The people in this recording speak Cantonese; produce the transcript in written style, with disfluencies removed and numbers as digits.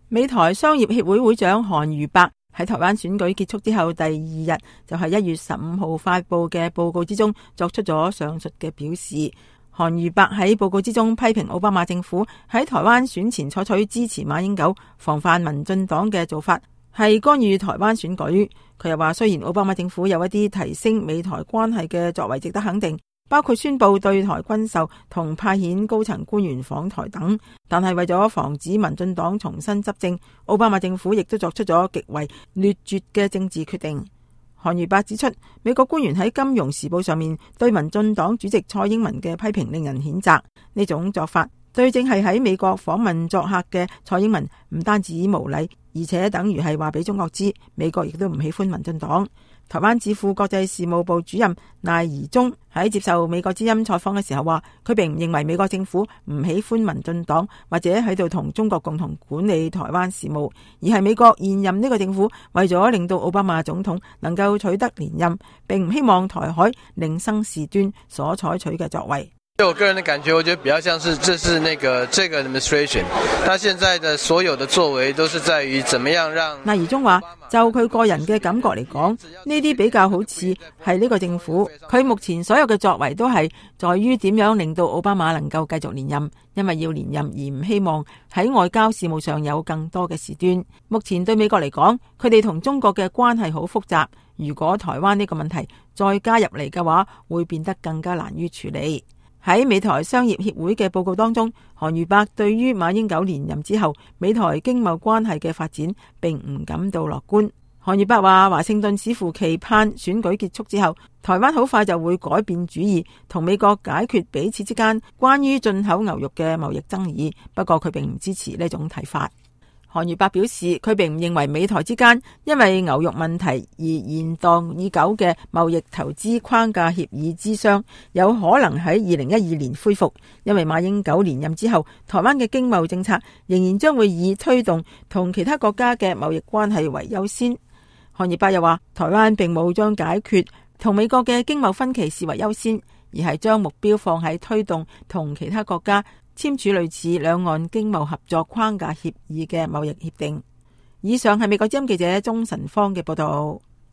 美台商業協會會長韓瑜伯喺台灣選舉結束之後第二日，就係1月15號發佈嘅報告之中作出咗上述嘅表示。韓瑜伯喺報告之中批評奧巴馬政府喺台灣選前採取支持馬英九、防範民進黨嘅做法，係干預台灣選舉。佢又話，雖然奧巴馬政府有一啲提升美台關係嘅作為值得肯定，包括宣布對台軍售同派遣高層官員訪台等，但係為咗防止民進黨重新執政，奧巴馬政府亦都作出咗極為劣絕嘅政治決定。韓瑜伯指出，美國官員喺《金融時報》上面對民進黨主席蔡英文嘅批評令人譴責，呢種做法對正係喺美國訪問作客嘅蔡英文唔單止無禮，而且等於係話俾中國知，美國亦都唔喜歡民進黨。台灣智庫國際事務部主任賴宜中喺接受美國之音採訪嘅時候話，佢並唔認為美國政府唔喜歡民進黨或者喺度同中國共同管理台灣事務，而係美國現任呢個政府為咗令到奧巴馬總統能夠取得連任，並唔希望台海另生事端所採取嘅作為。 我個人的感覺，我覺得比較像是這是這個 administration， 他現在的所有的作為都是在於怎麼樣讓。賴宜中話，就佢個人嘅感覺嚟講，呢啲比較好似係呢個政府，佢目前所有嘅作為都係在於點樣令到奧巴馬能夠繼續連任，因為要連任而唔希望喺外交事務上有更多嘅事端。目前對美國嚟講，佢哋同中國嘅關係好複雜，如果台灣呢個問題再加入嚟嘅話，會變得更加難於處理。喺美台商業協會嘅報告當中，韓瑜伯對於馬英九連任之後美台經貿關係嘅發展並唔感到樂觀。韓瑜伯話，華盛頓似乎期盼選舉結束之後，台灣好快就會改變主意，同美國解決彼此之間關於進口牛肉嘅貿易爭議。不過佢並唔支持呢種睇法。韓瑜伯表示，佢並唔認為美台之間因為牛肉問題而延宕已久嘅貿易投資框架協議諮商有可能喺2012年恢復，因為馬英九連任之後，台灣嘅經貿政策仍然將會以推動同其他國家嘅貿易關係為優先。韓瑜伯又話，台灣並冇將解決同美國嘅經貿分歧視為優先，而係將目標放喺推動同其他國家簽署類似兩岸經貿合作框架協議嘅貿易協定。以上係美國之音記者鍾晨芳嘅報道。